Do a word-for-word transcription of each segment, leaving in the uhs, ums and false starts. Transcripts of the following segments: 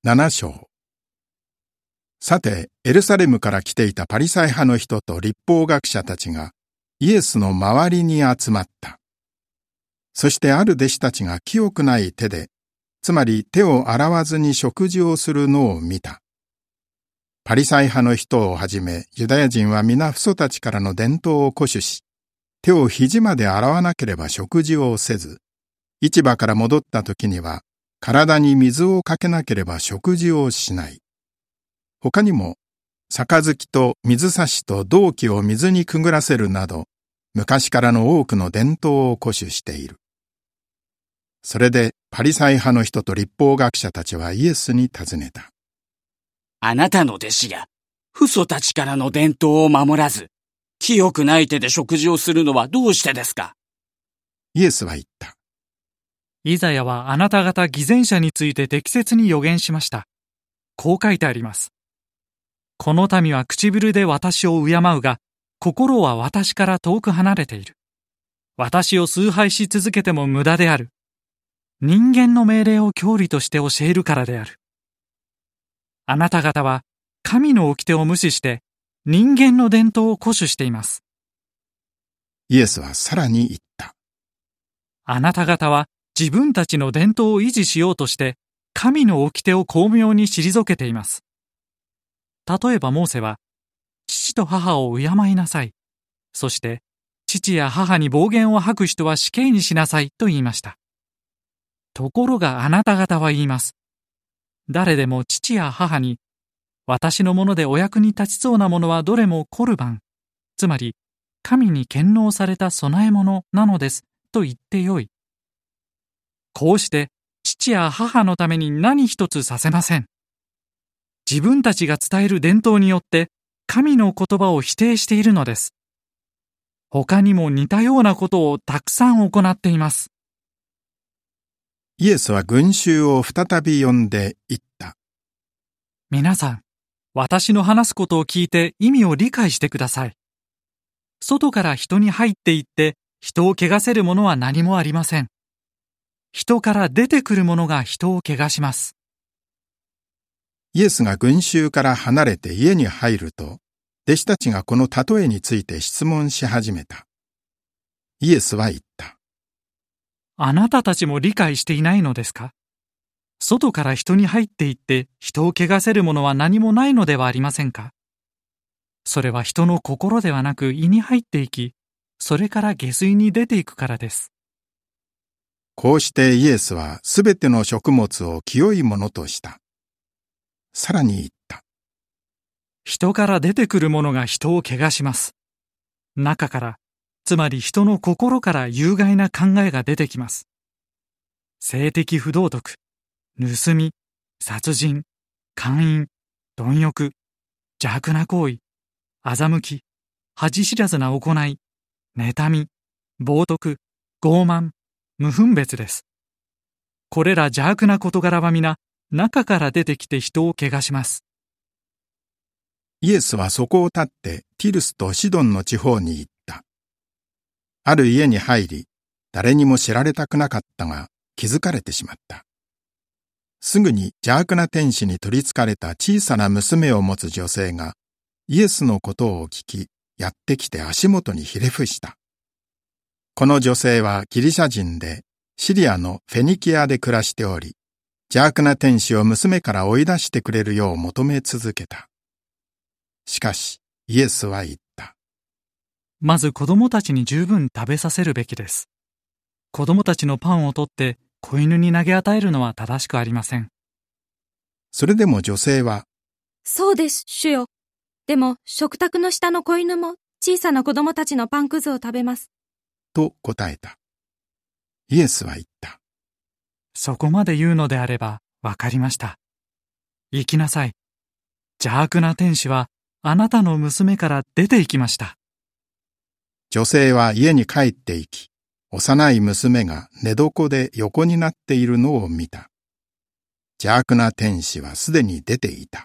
なな章。さて、エルサレムから来ていたパリサイ派の人と律法学者たちがイエスの周りに集まった。そしてある弟子たちが清くない手で、つまり手を洗わずに食事をするのを見た。パリサイ派の人をはじめ、ユダヤ人は皆父祖たちからの伝統を固守し、手を肘まで洗わなければ食事をせず、市場から戻った時には、体に水をかけなければ食事をしない。他にも、杯と水差しと銅器を水にくぐらせるなど、昔からの多くの伝統を固守している。それでパリサイ派の人と律法学者たちはイエスに尋ねた。 あなたの弟子が、父祖たちからの伝統を守らず、清くない手で食事をするのはどうしてですか？ イエスは言った。 イザヤはあなた方偽善者について適切に予言しました。こう書いてあります。この民は唇で私を敬うが、心は私から遠く離れている。私を崇拝し続けても無駄である。人間の命令を教理として教えるからである。あなた方は神の掟を無視して人間の伝統を固守しています。 イエスはさらに言った。 あなた方は自分たちの伝統を維持しようとして神の掟を巧妙に退けています。例えばモーセは、父と母を敬いなさい。そして、父や母に暴言を吐く人は死刑にしなさいと言いました。ところがあなた方は言います。誰でも父や母に、私のものでお役に立ちそうなものはどれもコルバン、つまり神に献納された供え物なのですと言ってよい。こうして父や母のために何一つさせません。自分たちが伝える伝統によって神の言葉を否定しているのです。他にも似たようなことをたくさん行っています。 イエスは群衆を再び呼んで言った。 皆さん、私の話すことを聞いて意味を理解してください。外から人に入っていって人を汚せるものは何もありません。人から出てくるものが人を汚します。 イエスが群衆から離れて家に入ると、弟子たちがこの例えについて質問し始めた。イエスは言った。 あなたたちも理解していないのですか？外から人に入っていって人を汚せるものは何もないのではありませんか？それは人の心ではなく胃に入っていき、それから下水に出ていくからです。 こうしてイエスはすべての食物を清いものとした。さらに言った。 人から出てくるものが人を汚します。中から、つまり人の心から有害な考えが出てきます。性的不道徳、盗み、殺人、姦淫、貪欲、邪悪な行為、欺き、恥知らずな行い、妬み、冒涜、傲慢、無分別です。これら邪悪な事柄は皆、中から出てきて人を汚します。 イエスはそこを立ってティルスとシドンの地方に行った。ある家に入り、誰にも知られたくなかったが気づかれてしまった。すぐに邪悪な天使に取り憑かれた小さな娘を持つ女性がイエスのことを聞き、やってきて足元にひれ伏した。この女性はギリシャ人でシリアのフェニキアで暮らしており、邪悪な天使を娘から追い出してくれるよう求め続けた。しかし、イエスは言った。 まず子供たちに十分食べさせるべきです。子供たちのパンを取って子犬に投げ与えるのは正しくありません。 それでも女性は、 そうです、主よ。でも食卓の下の子犬も小さな子供たちのパンくずを食べます。 と答えた。イエスは言った。 そこまで言うのであれば、わかりました。行きなさい。邪悪な天使は、あなたの娘から出て行きました。 女性は家に帰って行き、幼い娘が寝床で横になっているのを見た。邪悪な天使はすでに出ていた。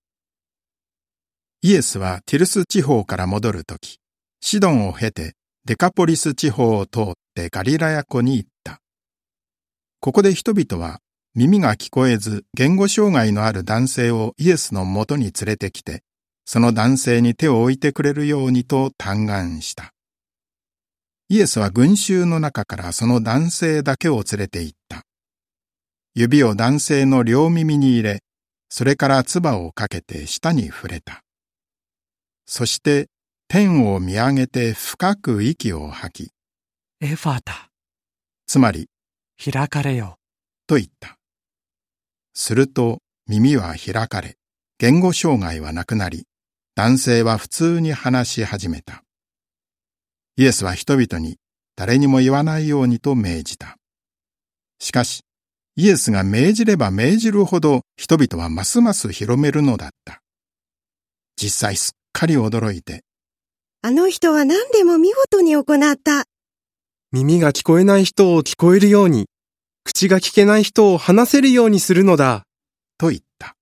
イエスはティルス地方から戻るとき、シドンを経てデカポリス地方を通ってガリラヤ湖に行った。ここで人々は耳が聞こえず言語障害のある男性をイエスのもとに連れてきて、その男性に手を置いてくれるようにと嘆願した。イエスは群衆の中からその男性だけを連れて行った。指を男性の両耳に入れ、それから唾をかけて舌に触れた。そして天を見上げて深く息を吐き、 エファタ、 つまり、 開かれよ、 と言った。すると耳は開かれ、言語障害はなくなり、男性は普通に話し始めた。イエスは人々に誰にも言わないようにと命じた。しかし、イエスが命じれば命じるほど人々はますます広めるのだった。実際すっかり驚いて、 あの人は何でも見事に行った。 耳が聞こえない人を聞こえるように、口が聞けない人を話せるようにするのだ。 と言った。